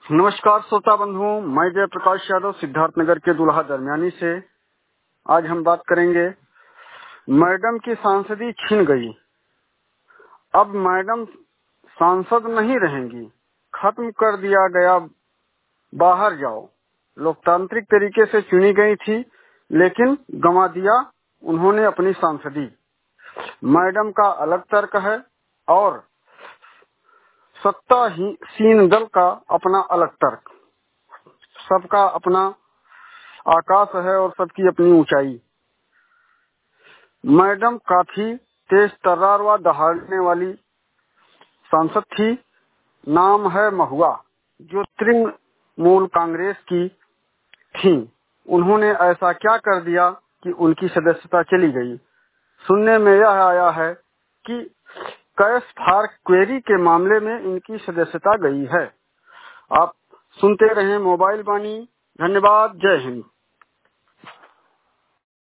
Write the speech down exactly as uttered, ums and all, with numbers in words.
नमस्कार श्रोता बंधुओं, मैं जय प्रकाश यादव सिद्धार्थनगर के दुल्हा दरमियानी से। आज हम बात करेंगे मैडम की सांसदी छिन गई, अब मैडम सांसद नहीं रहेंगी, खत्म कर दिया गया, बाहर जाओ। लोकतांत्रिक तरीके से चुनी गई थी लेकिन गंवा दिया उन्होंने अपनी सांसदी। मैडम का अलग तर्क है और सत्ताहीन दल का अपना अलग तर्क। सबका अपना आकाश है और सबकी अपनी ऊंचाई। मैडम काफी तेज तर्रार व दहाड़ने वाली सांसद थी। नाम है महुआ, जो तृणमूल कांग्रेस की थी। उन्होंने ऐसा क्या कर दिया कि उनकी सदस्यता चली गई। सुनने में यह आया है कि कैश फॉर क्वेरी के मामले में इनकी सदस्यता गई है। आप सुनते रहें मोबाइल वाणी। धन्यवाद। जय हिंद।